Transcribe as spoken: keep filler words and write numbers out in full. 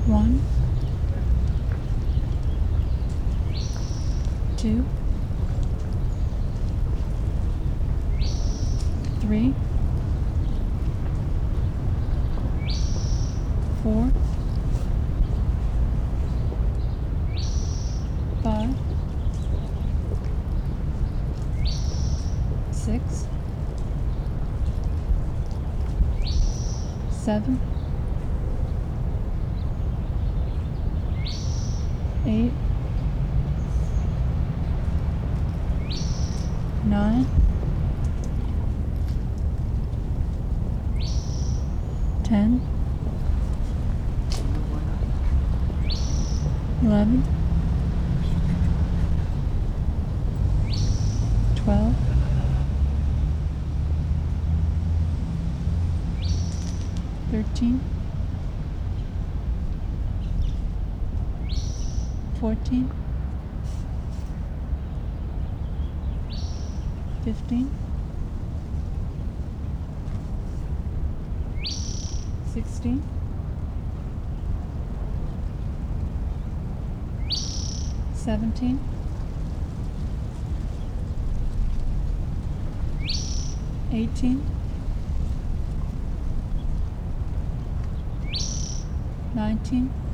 One, two, three, four, five, six, seven, eight, nine, ten, eleven, twelve, thirteen, fourteen, fifteen, sixteen, seventeen, eighteen, nineteen,